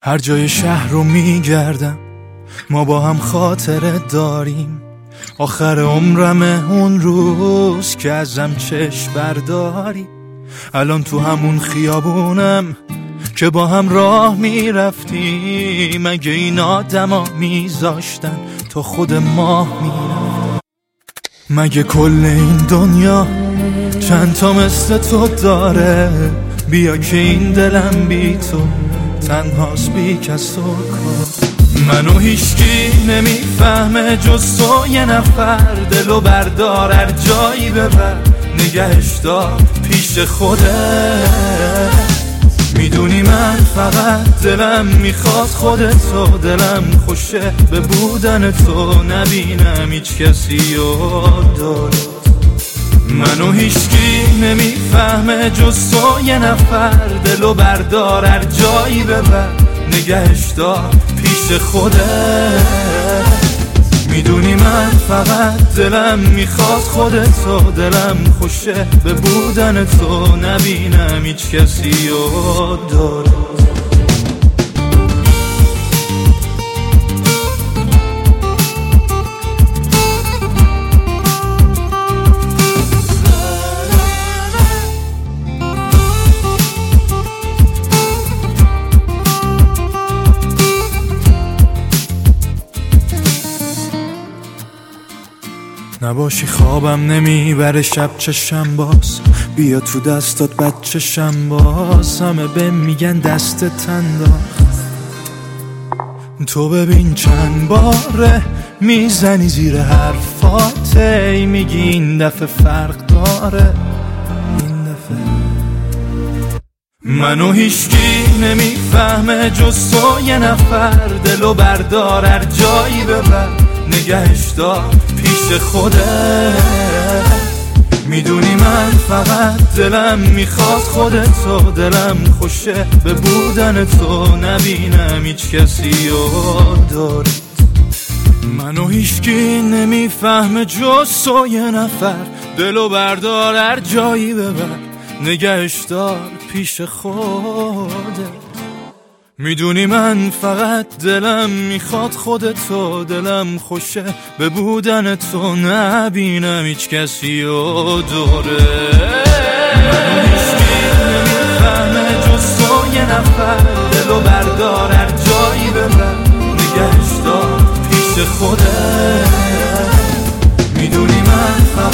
هر جای شهر رو میگردم، ما با هم خاطره داریم. آخر عمرمه اون روز که ازم چشم برداری. الان تو همون خیابونم که با هم راه میرفتیم. اگه این آدما میذاشتن تا خود ماه میرفت. مگه کل این دنیا چند تا مثل تو داره؟ بیا که این دلم بی تو تنهاست، بی کس و کار. منو هیچکی نمیفهمه جز تو، یه نفر. دلو بردار هر جایی ببر، نگهش دار پیش خوده. میدونی من فقط دلم میخواد خودتو، دلم خوشه به بودن تو، نبینم هیچ کسی رو دارد. منو هیچکی نمیفهمه جز تو، یه نفر. دلو بردار هر جایی ببر، نگهش دار پیش خوده. میدونی من فقط دلم میخواد خودتو، دلم خوشه به بودن تو، نبینم هیچ کسی رو دارد. نباشی خوابم نمیبره شب چشم باز، بیا تو دستات بچشم باز. همه به میگن دستت انداخت، تو ببین چند باره میزنی زیر حرفاته. میگی این دفعه فرق داره، این دفعه. منو هیچکی نمیفهمه جز تو، یه نفر. دلو بردار هر جایی ببر، نگهش دار پیش خوده. میدونی من فقط دلم میخواد خودتو، دلم خوشه به بودن تو، نبینم هیچ کسی رو دارد. منو هیچکی نمیفهمه جز تو، یه نفر. دلو بردار هر جایی ببر، نگهش دار پیش خوده. میدونی من فقط دلم میخواد خودتو، دلم خوشه به بودن تو، نبینم هیچ کسی رو دوره. منو هیچکی نمیفهمه جز تو، یه نفر. دلو بردار هر جایی ببر، نگهش دار پیش خوده. میدونی من فقط